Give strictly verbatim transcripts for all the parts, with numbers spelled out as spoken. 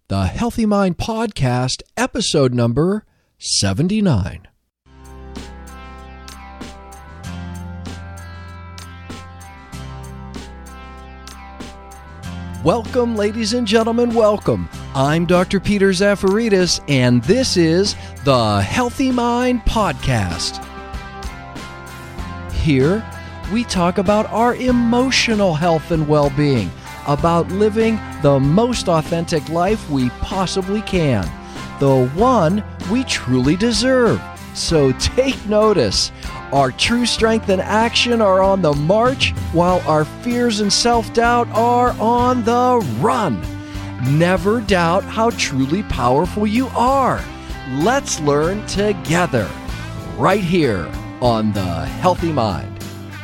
the Healthy Mind Podcast, episode number seventy-nine. Welcome, ladies and gentlemen, welcome. I'm Doctor Peter Zafaridis, and this is the Healthy Mind Podcast. Here, we talk about our emotional health and well-being, about living the most authentic life we possibly can, the one we truly deserve. So take notice. Our true strength and action are on the march, while our fears and self-doubt are on the run. Never doubt how truly powerful you are. Let's learn together, right here on The Healthy Mind.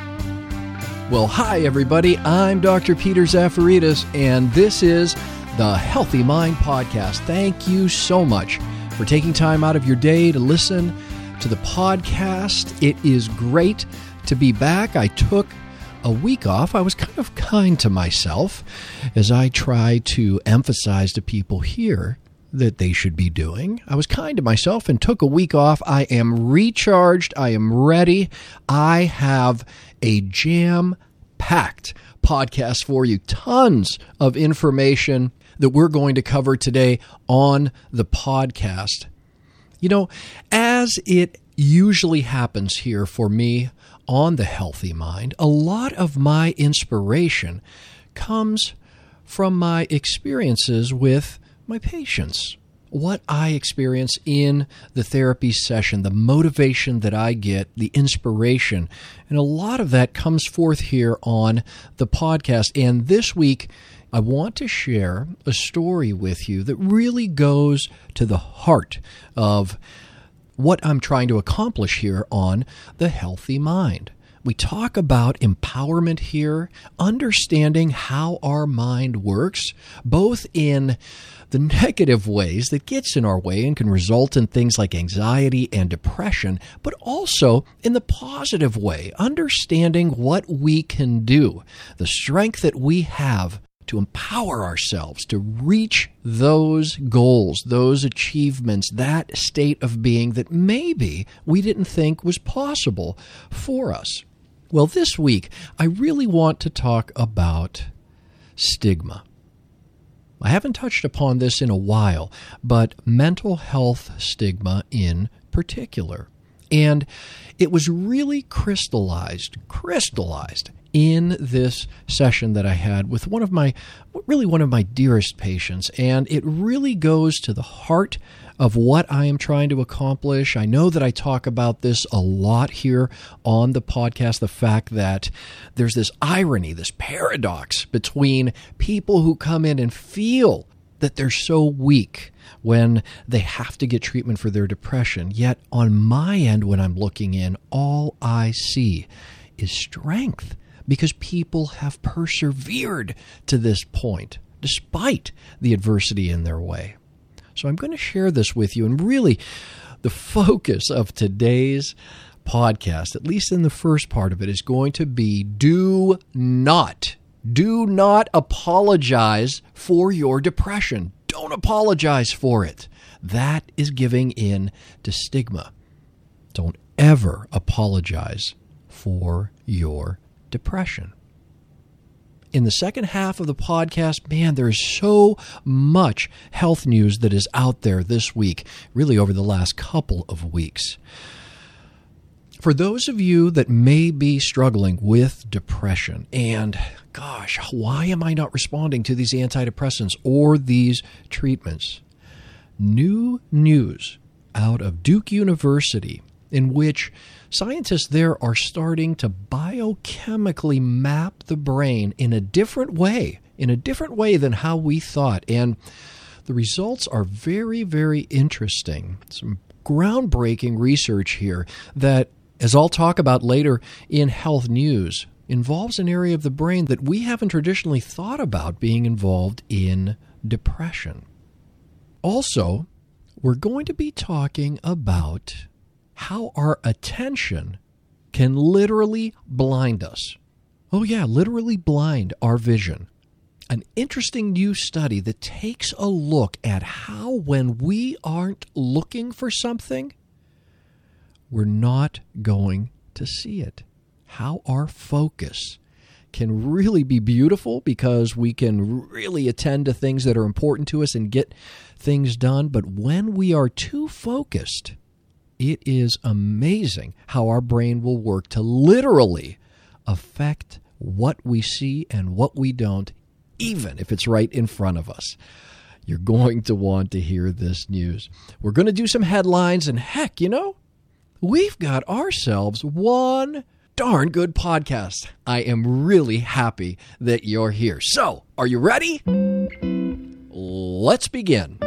Well, hi everybody, I'm Doctor Peter Zafaridis, and this is the Healthy Mind Podcast. Thank you so much for taking time out of your day to listen to the podcast. It is great to be back. I took a week off. I was kind of kind to myself as I try to emphasize to people here that they should be doing. I was kind to myself and took a week off. I am recharged. I am ready. I have a jam-packed podcast for you. Tons of information that we're going to cover today on the podcast. You know, as it usually happens here for me on The Healthy Mind, a lot of my inspiration comes from my experiences with my patients. What I experience in the therapy session, the motivation that I get, the inspiration, and a lot of that comes forth here on the podcast. And this week, I want to share a story with you that really goes to the heart of what I'm trying to accomplish here on The Healthy Mind. We talk about empowerment here, understanding how our mind works, both in the negative ways that gets in our way and can result in things like anxiety and depression, but also in the positive way, understanding what we can do, the strength that we have to empower ourselves to reach those goals, those achievements, that state of being that maybe we didn't think was possible for us. Well, this week, I really want to talk about stigma. I haven't touched upon this in a while, but mental health stigma in particular. And it was really crystallized, crystallized in this session that I had with one of my, really one of my dearest patients. And it really goes to the heart of what I am trying to accomplish. I know that I talk about this a lot here on the podcast, the fact that there's this irony, this paradox between people who come in and feel that they're so weak when they have to get treatment for their depression. Yet on my end, when I'm looking in, all I see is strength, because people have persevered to this point despite the adversity in their way. So I'm going to share this with you, and really the focus of today's podcast, at least in the first part of it, is going to be do not, do not apologize for your depression. Don't apologize for it. That is giving in to stigma. Don't ever apologize for your depression. In the second half of the podcast, man, there is so much health news that is out there this week, really over the last couple of weeks. For those of you that may be struggling with depression, and gosh, why am I not responding to these antidepressants or these treatments? New news out of Duke University, in which scientists there are starting to biochemically map the brain in a different way, in a different way than how we thought. And the results are very, very interesting. Some groundbreaking research here that, as I'll talk about later in Health News, involves an area of the brain that we haven't traditionally thought about being involved in depression. Also, we're going to be talking about how our attention can literally blind us. Oh yeah, literally blind our vision. An interesting new study that takes a look at how when we aren't looking for something, we're not going to see it. How our focus can really be beautiful because we can really attend to things that are important to us and get things done. But when we are too focused, it is amazing how our brain will work to literally affect what we see and what we don't, even if it's right in front of us. You're going to want to hear this news. We're going to do some headlines, and heck, you know, we've got ourselves one darn good podcast. I am really happy that you're here. So, are you ready? Let's begin.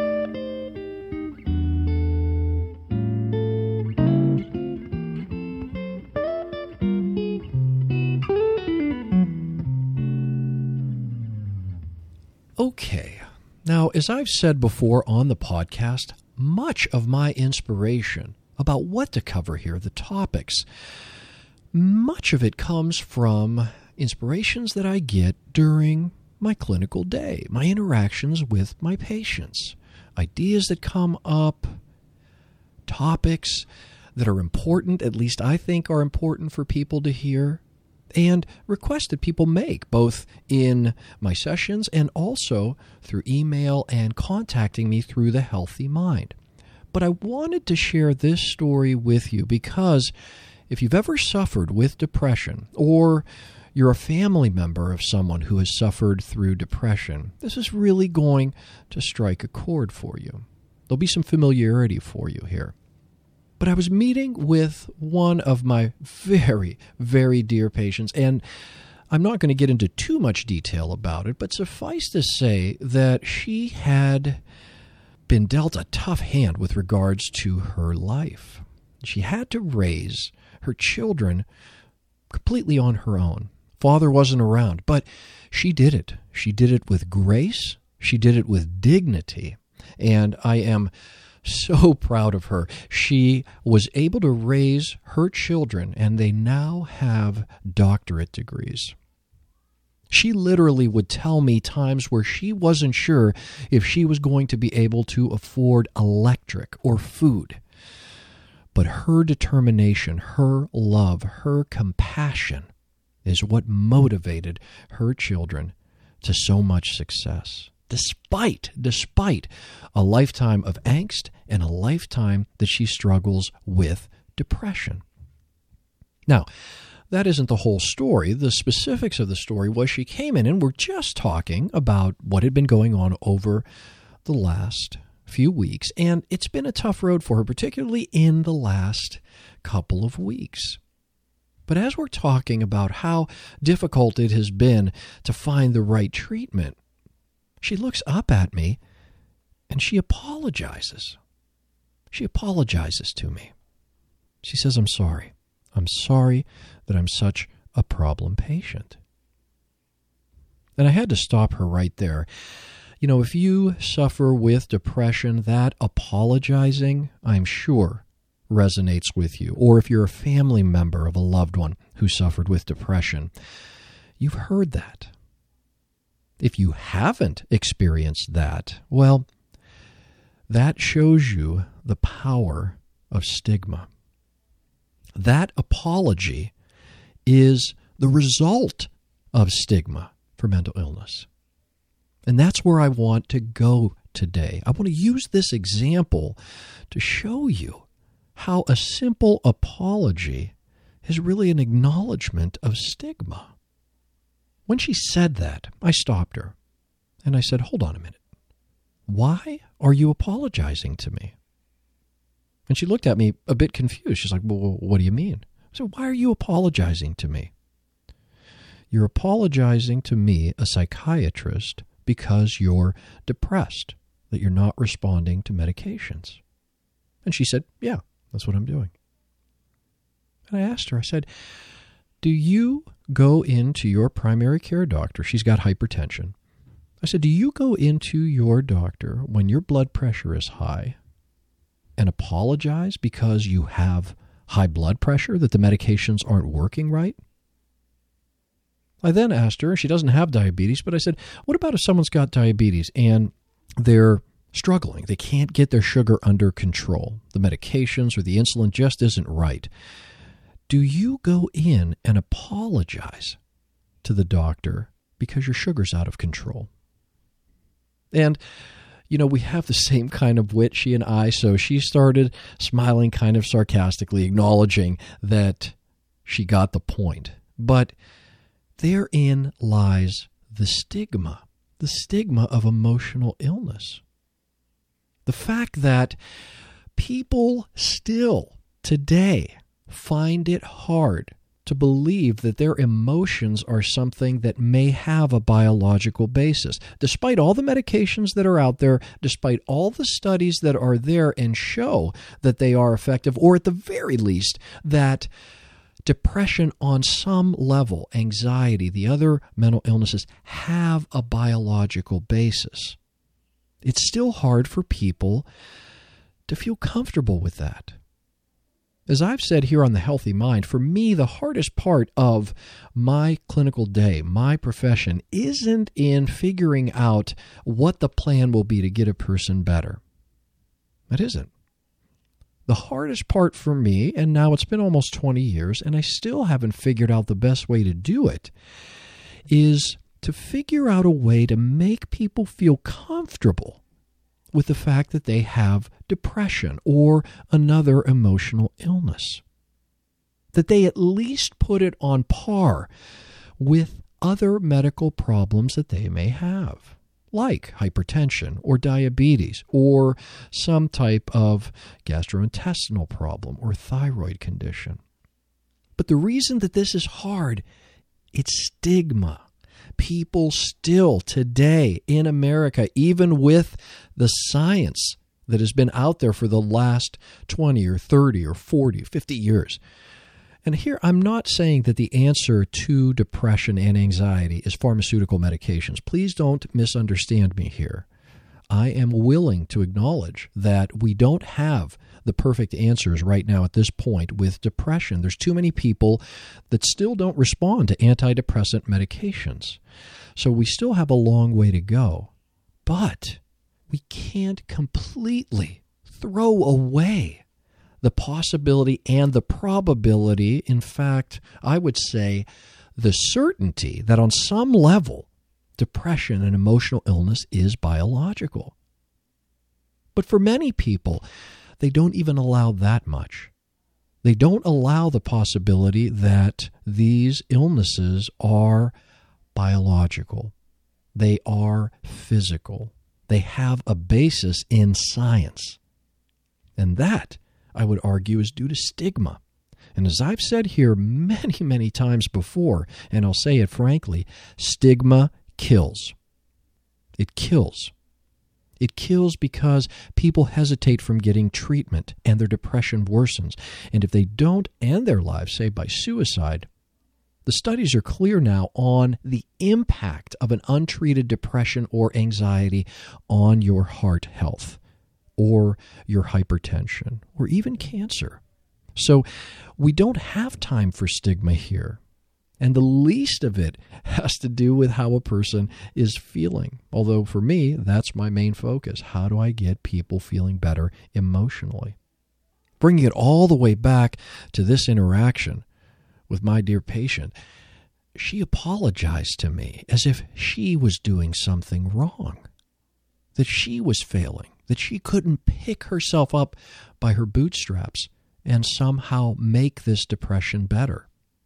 Okay. Now, as I've said before on the podcast, much of my inspiration about what to cover here, the topics, much of it comes from inspirations that I get during my clinical day, my interactions with my patients, ideas that come up, topics that are important, at least I think are important for people to hear, and requests that people make, both in my sessions and also through email and contacting me through the Healthy Mind. But I wanted to share this story with you because if you've ever suffered with depression, or you're a family member of someone who has suffered through depression, this is really going to strike a chord for you. There'll be some familiarity for you here. But I was meeting with one of my very, very dear patients, and I'm not going to get into too much detail about it, but suffice to say that she had been dealt a tough hand with regards to her life. She had to raise her children completely on her own. Father wasn't around, but she did it. She did it with grace. She did it with dignity. And I am so proud of her. She was able to raise her children, and they now have doctorate degrees. She literally would tell me times where she wasn't sure if she was going to be able to afford electric or food. But her determination, her love, her compassion is what motivated her children to so much success, despite, despite a lifetime of angst and a lifetime that she struggles with depression. Now, that isn't the whole story. The specifics of the story was she came in and we're just talking about what had been going on over the last few weeks, and it's been a tough road for her, particularly in the last couple of weeks. But as we're talking about how difficult it has been to find the right treatment, she looks up at me and she apologizes. She apologizes to me. She says, "I'm sorry. I'm sorry that I'm such a problem patient." And I had to stop her right there. You know, if you suffer with depression, that apologizing, I'm sure, resonates with you. Or if you're a family member of a loved one who suffered with depression, you've heard that. If you haven't experienced that, well, that shows you the power of stigma. That apology is the result of stigma for mental illness. And that's where I want to go today. I want to use this example to show you how a simple apology is really an acknowledgement of stigma. When she said that, I stopped her and I said, "Hold on a minute. Why are you apologizing to me?" And she looked at me a bit confused. She's like, "Well, what do you mean?" I said, "Why are you apologizing to me?" "You're apologizing to me, a psychiatrist, because you're depressed, that you're not responding to medications." And she said, "Yeah, that's what I'm doing." And I asked her, I said, "Do you go into your primary care doctor?" She's got hypertension. I said, "Do you go into your doctor when your blood pressure is high and apologize because you have high blood pressure, that the medications aren't working right?" I then asked her, she doesn't have diabetes, but I said, what about if someone's got diabetes and they're struggling? They can't get their sugar under control. The medications or the insulin just isn't right. Do you go in and apologize to the doctor because your sugar's out of control? And, you know, we have the same kind of wit, she and I, so she started smiling kind of sarcastically, acknowledging that she got the point. But therein lies the stigma, the stigma of emotional illness. The fact that people still today find it hard to believe that their emotions are something that may have a biological basis. Despite all the medications that are out there, despite all the studies that are there and show that they are effective, or at the very least, that depression on some level, anxiety, the other mental illnesses have a biological basis. It's still hard for people to feel comfortable with that. As I've said here on The Healthy Mind, for me, the hardest part of my clinical day, my profession, isn't in figuring out what the plan will be to get a person better. It isn't. The hardest part for me, and now it's been almost twenty years, and I still haven't figured out the best way to do it, is to figure out a way to make people feel comfortable with the fact that they have depression or another emotional illness. That they at least put it on par with other medical problems that they may have, like hypertension or diabetes or some type of gastrointestinal problem or thyroid condition. But the reason that this is hard, it's stigma. People still today in America, even with the science that has been out there for the last twenty or thirty or forty, fifty years. And here, I'm not saying that the answer to depression and anxiety is pharmaceutical medications. Please don't misunderstand me here. I am willing to acknowledge that we don't have the perfect answers right now at this point with depression. There's too many people that still don't respond to antidepressant medications. So we still have a long way to go. But we can't completely throw away the possibility and the probability, in fact, I would say the certainty that on some level, depression and emotional illness is biological. But for many people, they don't even allow that much. They don't allow the possibility that these illnesses are biological. They are physical. They have a basis in science. And that, I would argue, is due to stigma. And as I've said here many, many times before, and I'll say it frankly, stigma kills. It kills. It kills because people hesitate from getting treatment and their depression worsens. And if they don't end their lives, say by suicide, the studies are clear now on the impact of an untreated depression or anxiety on your heart health or your hypertension or even cancer. So we don't have time for stigma here. And the least of it has to do with how a person is feeling. Although for me, that's my main focus. How do I get people feeling better emotionally? Bringing it all the way back to this interaction with my dear patient, she apologized to me as if she was doing something wrong, that she was failing, that she couldn't pick herself up by her bootstraps and somehow make this depression better.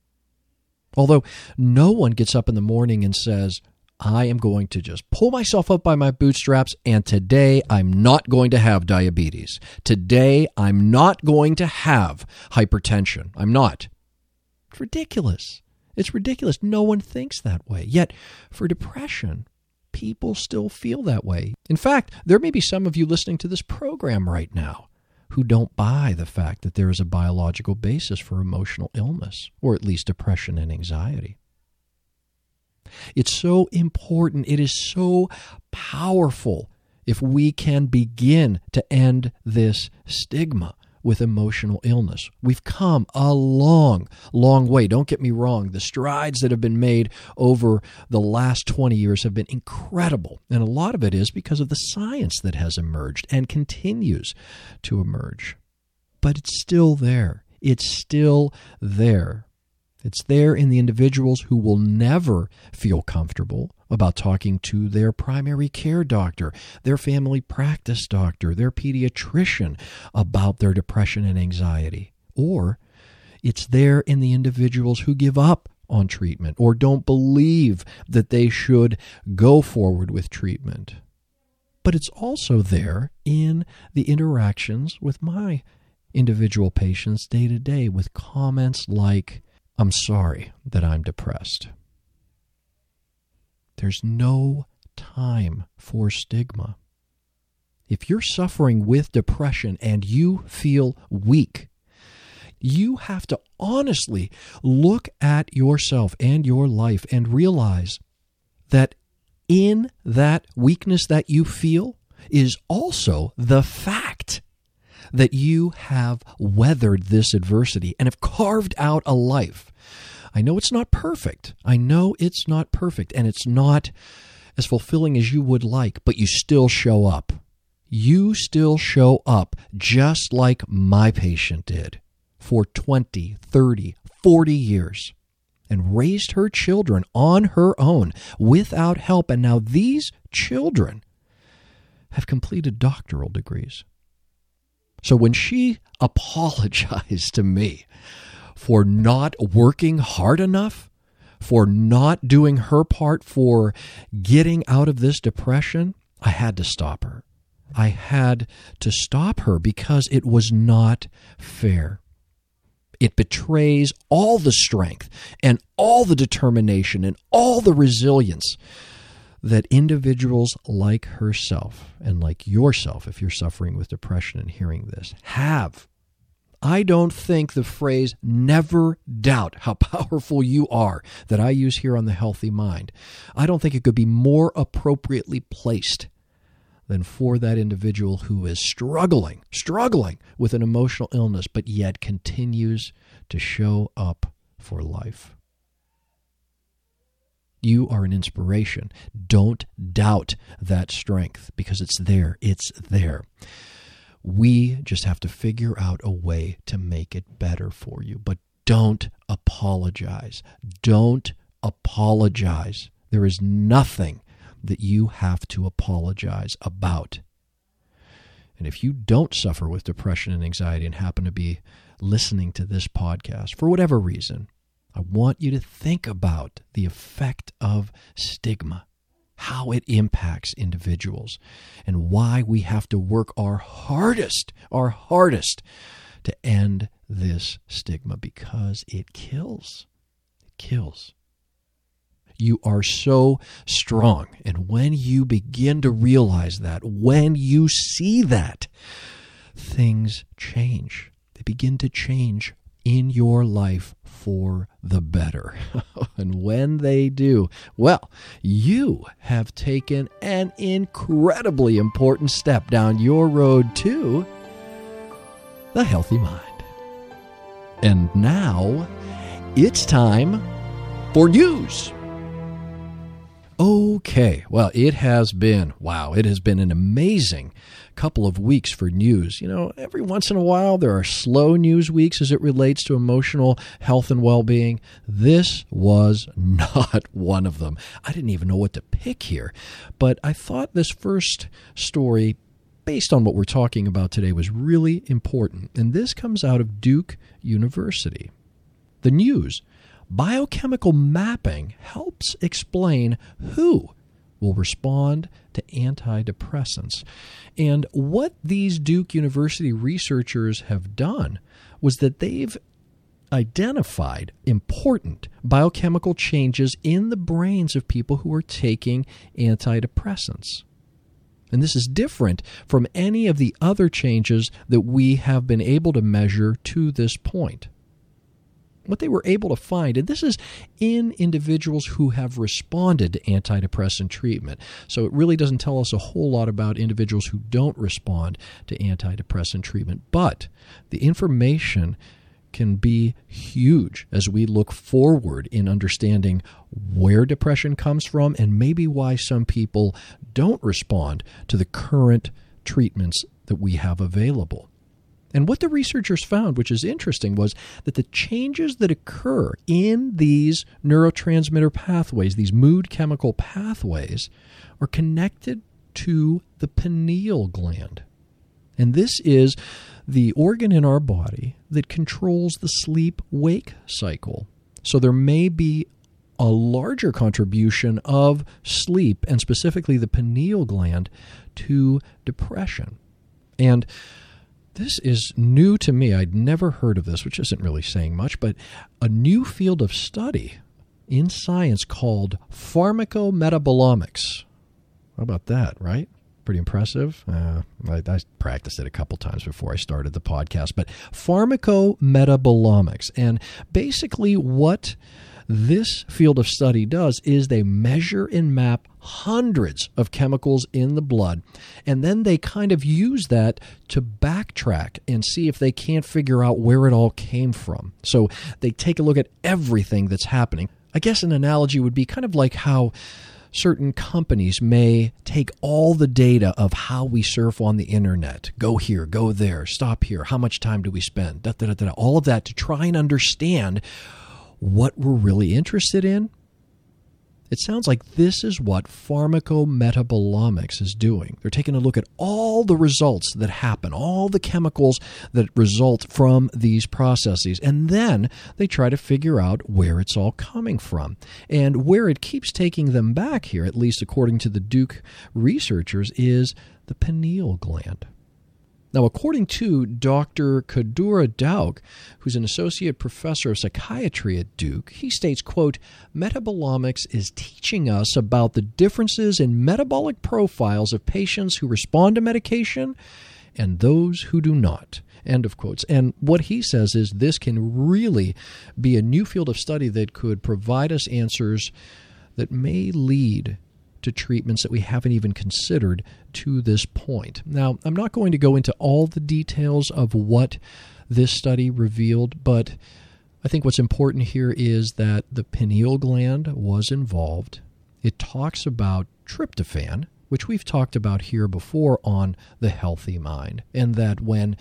Although no one gets up in the morning and says, I am going to just pull myself up by my bootstraps, and today I'm not going to have diabetes. Today I'm not going to have hypertension. I'm not. It's ridiculous. It's ridiculous. No one thinks that way. Yet for depression, people still feel that way. In fact, there may be some of you listening to this program right now who don't buy the fact that there is a biological basis for emotional illness, or at least depression and anxiety. It's so important. It is so powerful if we can begin to end this stigma with emotional illness. We've come a long, long way. Don't get me wrong. The strides that have been made over the last twenty years have been incredible. And a lot of it is because of the science that has emerged and continues to emerge. But it's still there. It's still there. It's there in the individuals who will never feel comfortable about talking to their primary care doctor, their family practice doctor, their pediatrician about their depression and anxiety. Or it's there in the individuals who give up on treatment or don't believe that they should go forward with treatment. But it's also there in the interactions with my individual patients day to day with comments like, "I'm sorry that I'm depressed." There's no time for stigma. If you're suffering with depression and you feel weak, you have to honestly look at yourself and your life and realize that in that weakness that you feel is also the fact that you have weathered this adversity and have carved out a life. I know it's not perfect. I know it's not perfect, and it's not as fulfilling as you would like, but you still show up. You still show up just like my patient did for twenty, thirty, forty years and raised her children on her own without help. And now these children have completed doctoral degrees. So when she apologized to me for not working hard enough, for not doing her part for getting out of this depression, I had to stop her. I had to stop her because it was not fair. It betrays all the strength and all the determination and all the resilience that individuals like herself and like yourself, if you're suffering with depression and hearing this, have. I don't think the phrase "never doubt how powerful you are" that I use here on The Healthy Mind, I don't think it could be more appropriately placed than for that individual who is struggling, struggling with an emotional illness, but yet continues to show up for life. You are an inspiration. Don't doubt that strength because it's there. It's there. We just have to figure out a way to make it better for you. But don't apologize. Don't apologize. There is nothing that you have to apologize about. And if you don't suffer with depression and anxiety and happen to be listening to this podcast for whatever reason, I want you to think about the effect of stigma, how it impacts individuals, and why we have to work our hardest, our hardest to end this stigma, because it kills. It kills. You are so strong. And when you begin to realize that, when you see that, things change. They begin to change in your life for the better. And when they do, well, you have taken an incredibly important step down your road to the healthy mind. And now it's time for news. Okay, well, it has been, wow, it has been an amazing couple of weeks for news. You know, every once in a while there are slow news weeks as it relates to emotional health and well-being. This was not one of them. I didn't even know what to pick here, but I thought this first story, based on what we're talking about today, was really important. And this comes out of Duke University. The news: biochemical mapping helps explain who will respond to antidepressants. And what these Duke University researchers have done was that they've identified important biochemical changes in the brains of people who are taking antidepressants. And this is different from any of the other changes that we have been able to measure to this point. what they were able to find, and this is in individuals who have responded to antidepressant treatment. So it really doesn't tell us a whole lot about individuals who don't respond to antidepressant treatment. But the information can be huge as we look forward in understanding where depression comes from and maybe why some people don't respond to the current treatments that we have available. And what the researchers found, which is interesting, was that the changes that occur in these neurotransmitter pathways, these mood chemical pathways, are connected to the pineal gland. And this is the organ in our body that controls the sleep-wake cycle. So there may be a larger contribution of sleep, and specifically the pineal gland, to depression. And this is new to me. I'd never heard of this, which isn't really saying much, but a new field of study in science called pharmacometabolomics. How about that, right? Pretty impressive. Uh, I, I practiced it a couple times before I started the podcast, but pharmacometabolomics. And basically what this field of study does is they measure and map hundreds of chemicals in the blood, and then they kind of use that to backtrack and see if they can't figure out where it all came from. So they take a look at everything that's happening. I guess an analogy would be kind of like how certain companies may take all the data of how we surf on the internet, go here, go there, stop here, how much time do we spend, da, da, da, da, all of that to try and understand what we're really interested in. It sounds like this is what pharmacometabolomics is doing. They're taking a look at all the results that happen, all the chemicals that result from these processes, and then they try to figure out where it's all coming from. And where it keeps taking them back here, at least according to the Duke researchers, is the pineal gland. Now, according to Doctor Kadura Dauk, who's an associate professor of psychiatry at Duke, he states, quote, metabolomics is teaching us about the differences in metabolic profiles of patients who respond to medication and those who do not, end of quotes. And what he says is this can really be a new field of study that could provide us answers that may lead to treatments that we haven't even considered to this point. Now, I'm not going to go into all the details of what this study revealed, but I think what's important here is that the pineal gland was involved. It talks about tryptophan, which we've talked about here before on The Healthy Mind, and that when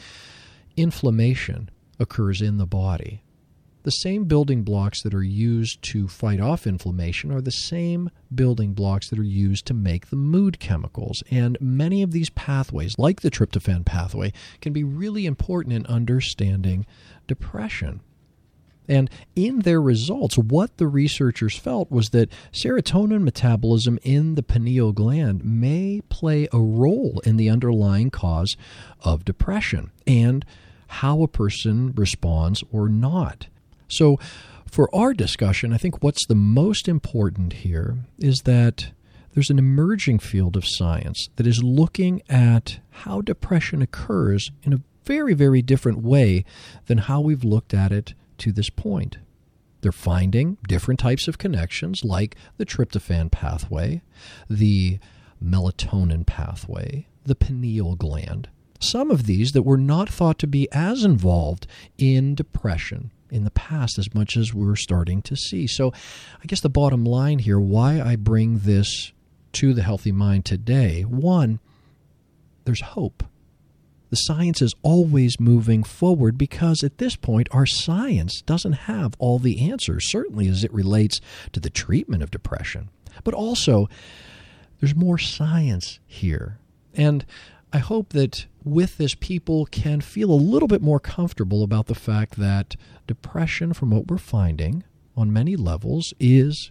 inflammation occurs in the body, the same building blocks that are used to fight off inflammation are the same building blocks that are used to make the mood chemicals. And many of these pathways, like the tryptophan pathway, can be really important in understanding depression. And in their results, what the researchers felt was that serotonin metabolism in the pineal gland may play a role in the underlying cause of depression and how a person responds or not. So for our discussion, I think what's the most important here is that there's an emerging field of science that is looking at how depression occurs in a very, very different way than how we've looked at it to this point. They're finding different types of connections like the tryptophan pathway, the melatonin pathway, the pineal gland. Some of these that were not thought to be as involved in depression in the past as much as we're starting to see. So I guess the bottom line here, why I bring this to The Healthy Mind today, one, there's hope. The science is always moving forward because at this point our science doesn't have all the answers, certainly as it relates to the treatment of depression. But also there's more science here. And I hope that with this, people can feel a little bit more comfortable about the fact that depression, from what we're finding on many levels, is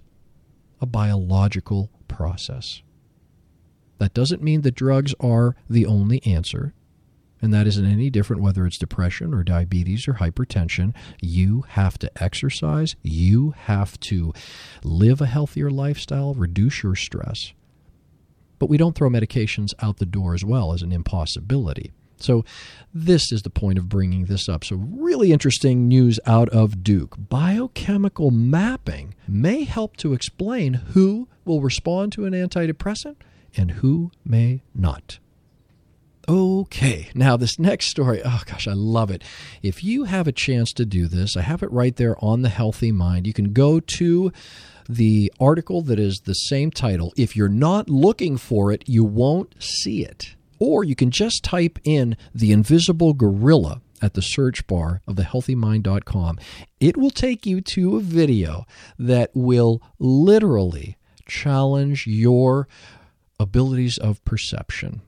a biological process. That doesn't mean that drugs are the only answer, and that isn't any different whether it's depression or diabetes or hypertension. You have to exercise. You have to live a healthier lifestyle, reduce your stress. But we don't throw medications out the door as well as an impossibility. So this is the point of bringing this up. So really interesting news out of Duke. Biochemical mapping may help to explain who will respond to an antidepressant and who may not. Okay, now this next story, oh gosh, I love it. If you have a chance to do this, I have it right there on The Healthy Mind. You can go to the article that is the same title. If you're not looking for it, you won't see it. Or you can just type in The Invisible Gorilla at the search bar of the healthy mind dot com. It will take you to a video that will literally challenge your abilities of perception,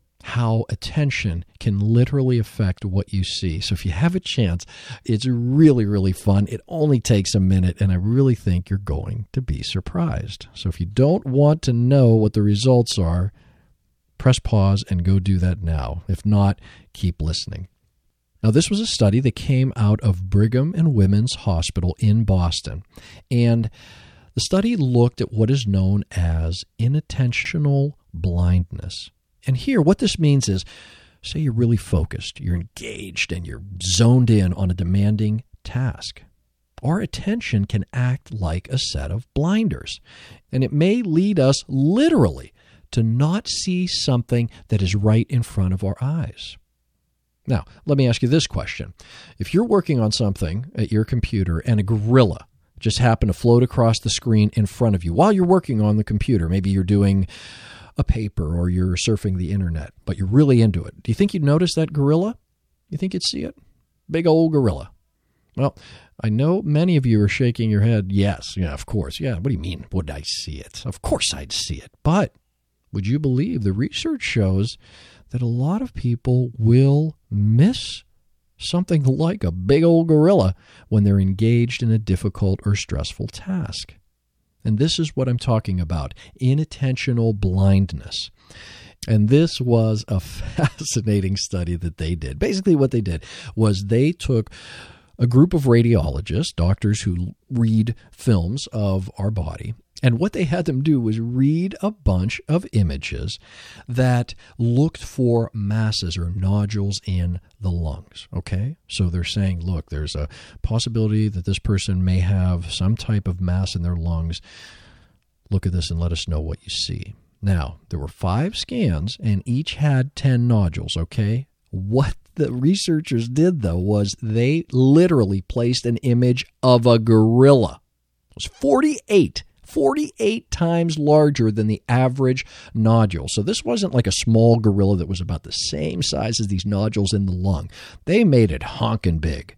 how attention can literally affect what you see. So if you have a chance, it's really, really fun. It only takes a minute, and I really think you're going to be surprised. So if you don't want to know what the results are, press pause and go do that now. If not, keep listening. Now, this was a study that came out of Brigham and Women's Hospital in Boston, and the study looked at what is known as inattentional blindness. And here, what this means is, say you're really focused, you're engaged, and you're zoned in on a demanding task. Our attention can act like a set of blinders, and it may lead us literally to not see something that is right in front of our eyes. Now, let me ask you this question. If you're working on something at your computer and a gorilla just happened to float across the screen in front of you while you're working on the computer, maybe you're doing a paper or you're surfing the internet, but you're really into it, do you think you'd notice that gorilla? You think you'd see it? Big old gorilla. Well, I know many of you are shaking your head. Yes, yeah, of course. Yeah, what do you mean, would I see it? Of course I'd see it. But would you believe the research shows that a lot of people will miss something like a big old gorilla when they're engaged in a difficult or stressful task? And this is what I'm talking about, inattentional blindness. And this was a fascinating study that they did. Basically what they did was they took a group of radiologists, doctors who read films of our body, and what they had them do was read a bunch of images that looked for masses or nodules in the lungs, okay? So they're saying, look, there's a possibility that this person may have some type of mass in their lungs. Look at this and let us know what you see. Now, there were five scans, and each had ten nodules, okay? What the researchers did, though, was they literally placed an image of a gorilla. It was forty-eight. forty-eight times larger than the average nodule. So this wasn't like a small gorilla that was about the same size as these nodules in the lung. They made it honkin' big.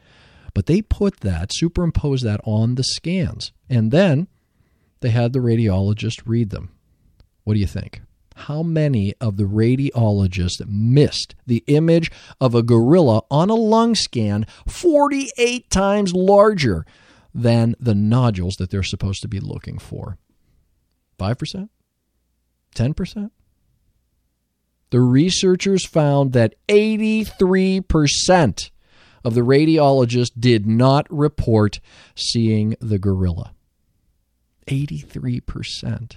But they put that, superimposed that on the scans. And then they had the radiologist read them. What do you think? How many of the radiologists missed the image of a gorilla on a lung scan forty-eight times larger than the nodules that they're supposed to be looking for? five percent? ten percent? The researchers found that eighty-three percent of the radiologists did not report seeing the gorilla. eighty-three percent.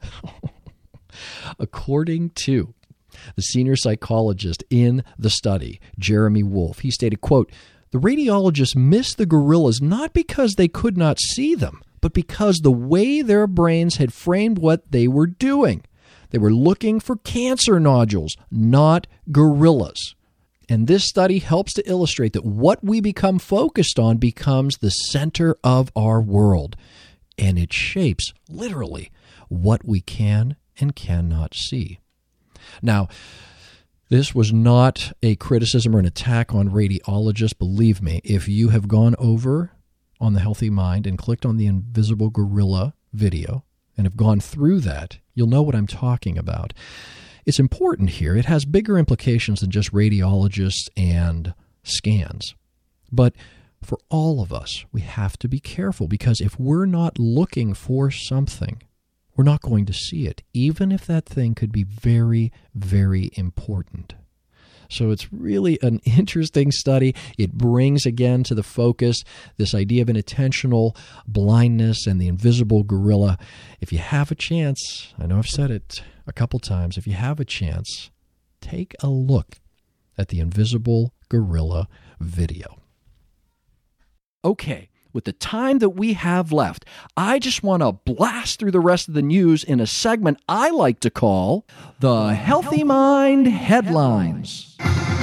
According to the senior psychologist in the study, Jeremy Wolf, he stated, quote, "The radiologists missed the gorillas not because they could not see them, but because the way their brains had framed what they were doing. They were looking for cancer nodules, not gorillas." And this study helps to illustrate that what we become focused on becomes the center of our world, and it shapes, literally, what we can and cannot see. Now, this was not a criticism or an attack on radiologists. Believe me, if you have gone over on The Healthy Mind and clicked on the Invisible Gorilla video and have gone through that, you'll know what I'm talking about. It's important here. It has bigger implications than just radiologists and scans. But for all of us, we have to be careful, because if we're not looking for something, we're not going to see it, even if that thing could be very, very important. So it's really an interesting study. It brings again to the focus this idea of inattentional blindness and the invisible gorilla. If you have a chance, I know I've said it a couple times, if you have a chance, take a look at the Invisible Gorilla video. Okay, with the time that we have left, I just want to blast through the rest of the news in a segment I like to call the Healthy Mind Headlines.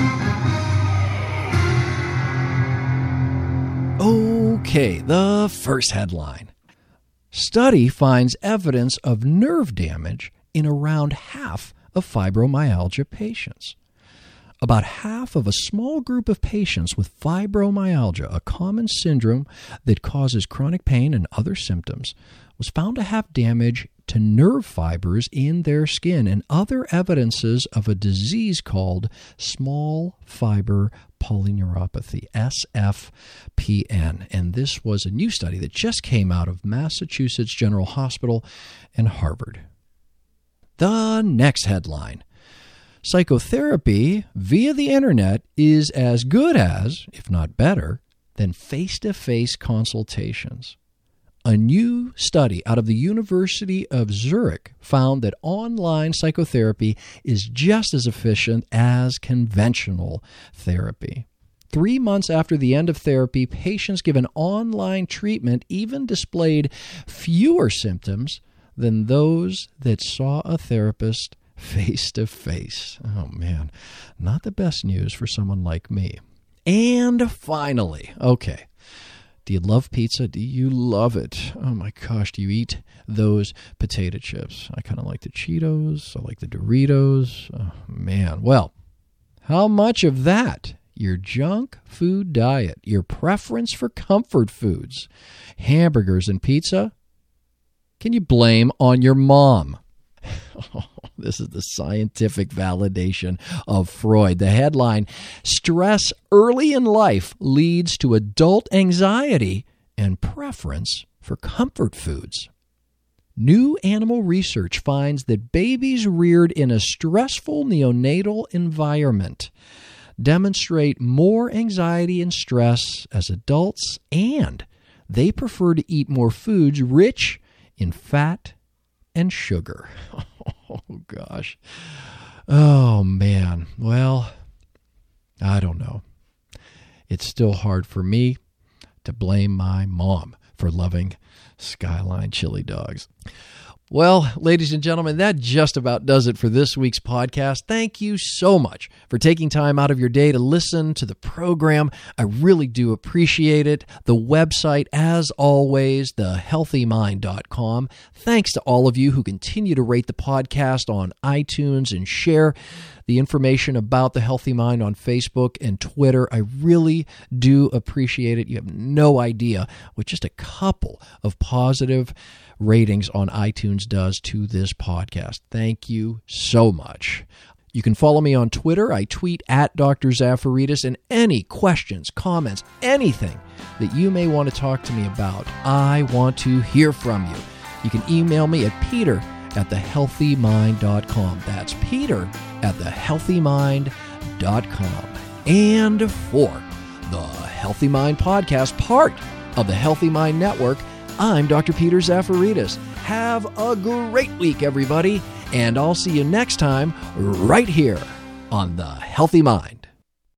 Okay, the first headline. Study finds evidence of nerve damage in around half of fibromyalgia patients. About half of a small group of patients with fibromyalgia, a common syndrome that causes chronic pain and other symptoms, was found to have damage to nerve fibers in their skin and other evidences of a disease called small fiber polyneuropathy, S F P N. And this was a new study that just came out of Massachusetts General Hospital and Harvard. The next headline. Psychotherapy via the internet is as good as, if not better, than face-to-face consultations. A new study out of the University of Zurich found that online psychotherapy is just as efficient as conventional therapy. Three months after the end of therapy, patients given online treatment even displayed fewer symptoms than those that saw a therapist face-to-face. Oh, man, not the best news for someone like me. And finally, okay, do you love pizza? Do you love it? Oh, my gosh, do you eat those potato chips? I kind of like the Cheetos. I like the Doritos. Oh, man. Well, how much of that, your junk food diet, your preference for comfort foods, hamburgers and pizza, can you blame on your mom? Oh, this is the scientific validation of Freud. The headline, stress early in life leads to adult anxiety and preference for comfort foods. New animal research finds that babies reared in a stressful neonatal environment demonstrate more anxiety and stress as adults, and they prefer to eat more foods rich in fat and sugar. Oh, gosh. Oh, man. Well, I don't know. It's still hard for me to blame my mom for loving Skyline chili dogs. Well, ladies and gentlemen, that just about does it for this week's podcast. Thank you so much for taking time out of your day to listen to the program. I really do appreciate it. The website, as always, the healthy mind dot com. Thanks to all of you who continue to rate the podcast on iTunes and share the information about The Healthy Mind on Facebook and Twitter. I really do appreciate it. You have no idea what just a couple of positive ratings on iTunes does to this podcast. Thank you so much. You can follow me on Twitter. I tweet at Doctor Zafaridis, and any questions, comments, anything that you may want to talk to me about, I want to hear from you. You can email me at peter at the healthy mind dot com. That's peter at the healthy mind dot com. And for the Healthy Mind Podcast, part of the Healthy Mind Network, I'm Doctor Peter Zafaridis. Have a great week, everybody, and I'll see you next time right here on The Healthy Mind.